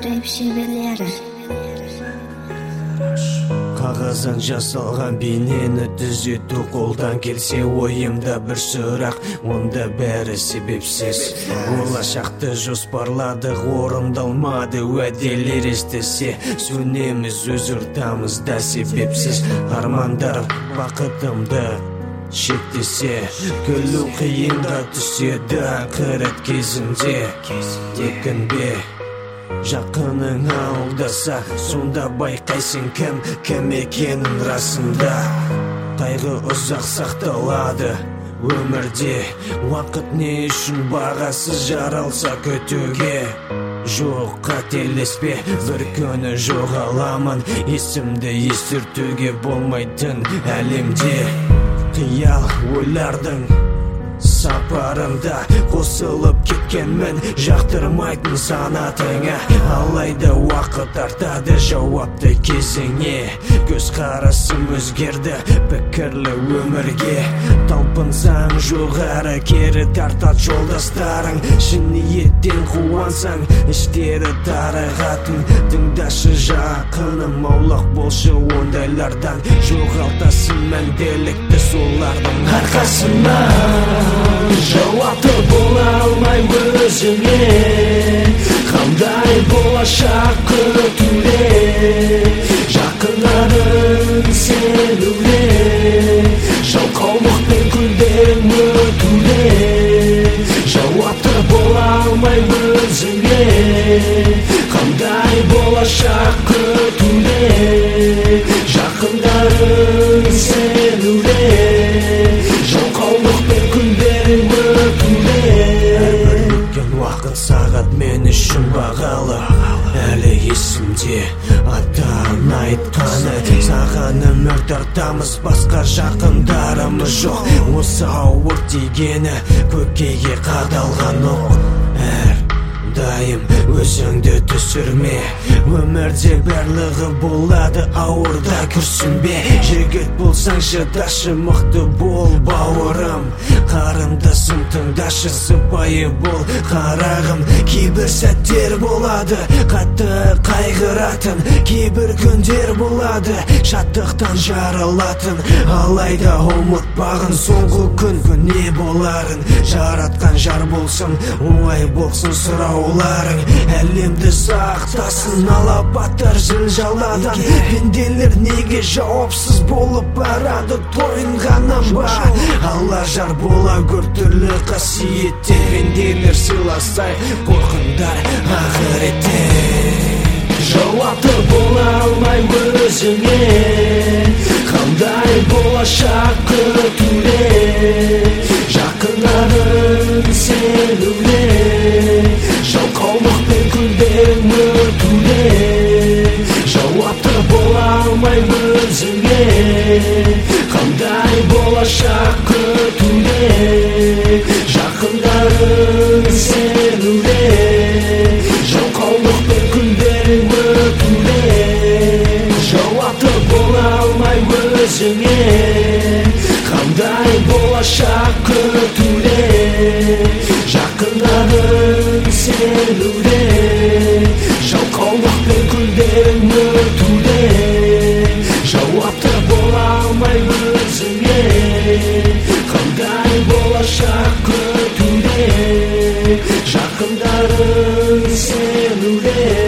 рэп шеберлері. Қағаздан жасалған бейнені түзету қолдан келсе, ойымда бір сұрақ, онда бәрі себепсіз. Болашақты жоспарладық, орындалмады, уәделер естісе, сөнеміз, өз ұртамыз да себепсіз. Армандар бақытымды шектесе, күлу қиынға түседі ақырет кезінде. Текінбе жақының алдаса, сонда байқайсың кім екенін расында. Қайғы ұзақ сақталады өмірде, уақыт не үшін бағасыз жаралса күтуге. Жоқ, қателеспе, бір күні жоғаламын, есімді естіртуге болмайтын әлемде. Қиял ойлардың сапарында қосылып кеткенмін, жақтырмайтын санатыңа. Алайда уақыт артады жауапты кезіңе. Көз қарасым өзгерді пікірлі өмірге. Талпынсаң жоғары, кері тартат жолдастарың. Шын ниеттен қуансаң, іштері тарығатын. Тыңдашы жақыным, аулақ болшы ондайлардан. Жоғалтасың мәңгілікті солардың арқасынан. Жауапты бола алмай өзіңе, қандай болашақ күтуде. Жақынların сенуде, жалқаулықпен күндерің өтуде. Жауапты бола алмай өзіңе, қандай болашақ күтуде. Жақынların сенуде, жалқаулықпен күндерің өтуде. Әрбір өткен уақыт сағат мен үшін бағалы. Әлі есімде атаң айтқаны, саған өмір тартамыз, басқа жақындарымыз жоқ. Осы ауыр тигені көкейге қадалған оқ. Дайым өзіңді түсірме, өмірде барлығы болады, ауырда күрсінбе. Жігіт болсаң шыдашы, мықты бол бауырым. Қарындасым тыңдашы, сыпайы бол қарағым. Кейбір сәттер болады қатты қайғыратын, кейбір күндер болады шаттықтан жаралатын. Алайда ұмытпағын соңғы күн не боларын. Жаратқан жар болсын, оңай болсын сұрауларың. Әлемді сақтасын алапаттар зілзаладан. Пенделер неге жауапсыз болып барады, тойынғаннан ба? Алла жар бола гөр түрлі қасиеттер. Пенделер сыйласай қорқындар ақыретте. Жауапты бола алмай өзіңе, қандай болашақ күтуде. Жақынların сенуде, жалқаулықпен күндерің өтуде. Жауапты бола алмай өзіңе, қандай болашақ күтуде. Жақынların сенуде, жалқаулықпен күндерің өтуде. Жауапты бола алмай өзіңе, қандай болашақ күтуде. Жақынların сенуде, жалқаулықпен күндерің өтуде. Жауапты бола алмай өзіңе, қандай болашақ күтуде. Жақынların сенуде,